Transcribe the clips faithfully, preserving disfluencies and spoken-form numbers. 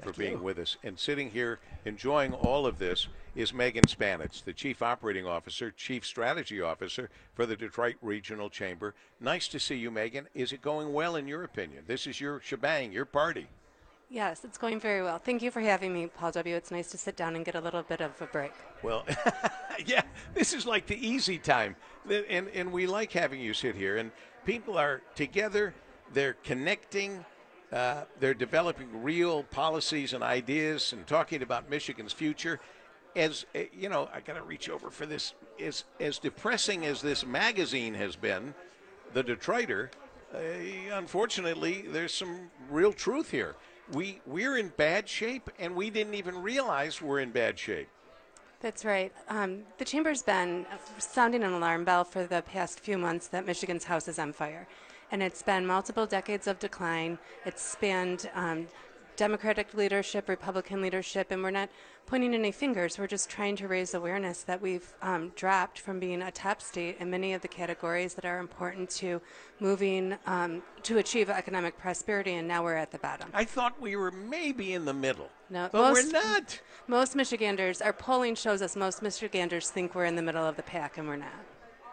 for being with us. And sitting here enjoying all of this is Megan Spanitz, the Chief Operating Officer, Chief Strategy Officer for the Detroit Regional Chamber. Nice to see you, Megan. Is it going well in your opinion? This is your shebang, your party. Yes, it's going very well. Thank you for having me, Paul W. It's nice to sit down and get a little bit of a break. Well, yeah, this is like the easy time. And, and we like having you sit here. And people are together, they're connecting, uh, they're developing real policies and ideas and talking about Michigan's future. As, uh, you know, I got to reach over for this. As, as depressing as this magazine has been, The Detroiter, uh, unfortunately, there's some real truth here. We, we're in bad shape, and we didn't even realize we're in bad shape. That's right. Um, the Chamber's been sounding an alarm bell for the past few months that Michigan's house is on fire. And it's been multiple decades of decline. It's spanned um, Democratic leadership, Republican leadership, and we're not pointing any fingers. We're just trying to raise awareness that we've um, dropped from being a top state in many of the categories that are important to moving um, to achieve economic prosperity, and now we're at the bottom. I thought we were maybe in the middle, no, but most, we're not. Most Michiganders, our polling shows us most Michiganders think we're in the middle of the pack, and we're not.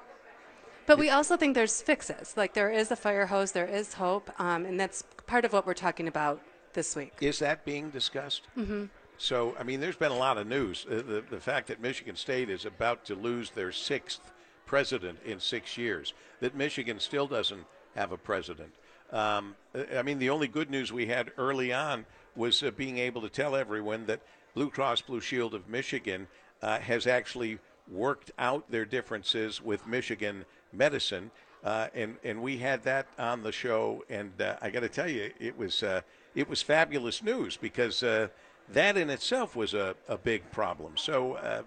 But we also think there's fixes. Like there is a fire hose, there is hope, um, and that's part of what we're talking about this week. Is that being discussed? Mm-hmm. So, I mean, there's been a lot of news. Uh, the, the fact that Michigan State is about to lose their sixth president in six years, that Michigan still doesn't have a president. Um, I mean, the only good news we had early on was uh, being able to tell everyone that Blue Cross Blue Shield of Michigan uh, has actually worked out their differences with Michigan medicine. Uh, and, and we had that on the show, and uh, I got to tell you, it was uh, it was fabulous news because uh, that in itself was a, a big problem. So uh,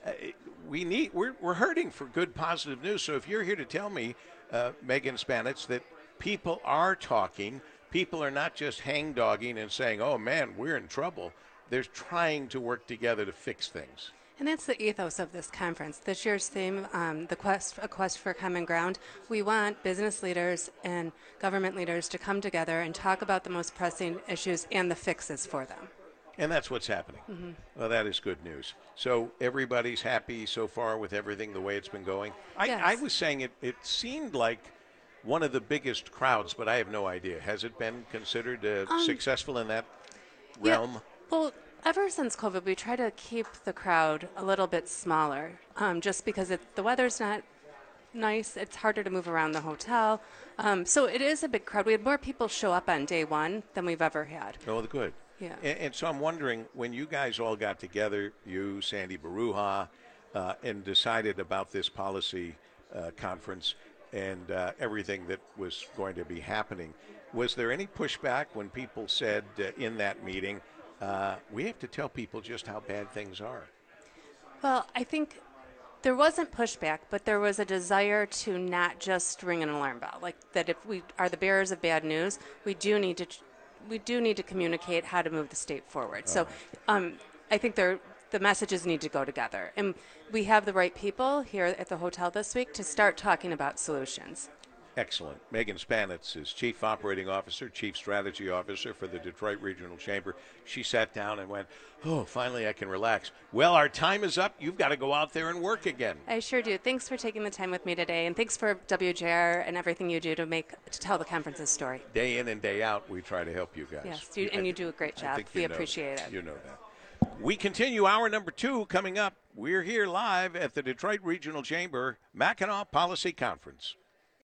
we need we're we're hurting for good positive news. So if you're here to tell me, uh, Megan Spanitz, that people are talking, people are not just hang-dogging and saying, "Oh man, we're in trouble." They're trying to work together to fix things. And that's the ethos of this conference. This year's theme, um, the quest, a quest for common ground. We want business leaders and government leaders to come together and talk about the most pressing issues and the fixes for them. And that's what's happening. Mm-hmm. Well, that is good news. So everybody's happy so far with everything, the way it's been going. I, yes. I was saying it, it seemed like one of the biggest crowds, but I have no idea. Has it been considered uh, um, successful in that realm? Yeah, well, ever since COVID, we try to keep the crowd a little bit smaller, um, just because it, the weather's not nice. It's harder to move around the hotel. Um, so it is a big crowd. We had more people show up on day one than we've ever had. Oh, good. Yeah. And, and so I'm wondering, when you guys all got together, you, Sandy Baruja, uh, and decided about this policy uh, conference and uh, everything that was going to be happening, was there any pushback when people said uh, in that meeting, Uh, we have to tell people just how bad things are? Well, I think there wasn't pushback, but there was a desire to not just ring an alarm bell. Like that, if we are the bearers of bad news, we do need to we do need to communicate how to move the state forward. Oh. So, um, I think there the messages need to go together, and we have the right people here at the hotel this week to start talking about solutions. Excellent. Megan Spanitz is Chief Operating Officer, Chief Strategy Officer for the Detroit Regional Chamber. She sat down and went, oh, finally I can relax. Well, our time is up. You've got to go out there and work again. I sure do. Thanks for taking the time with me today, and thanks for W J R and everything you do to make to tell the conference's story. Day in and day out, we try to help you guys. Yes, you, and you do a great job. We appreciate it. You know that. We continue hour number two coming up. We're here live at the Detroit Regional Chamber Mackinac Policy Conference.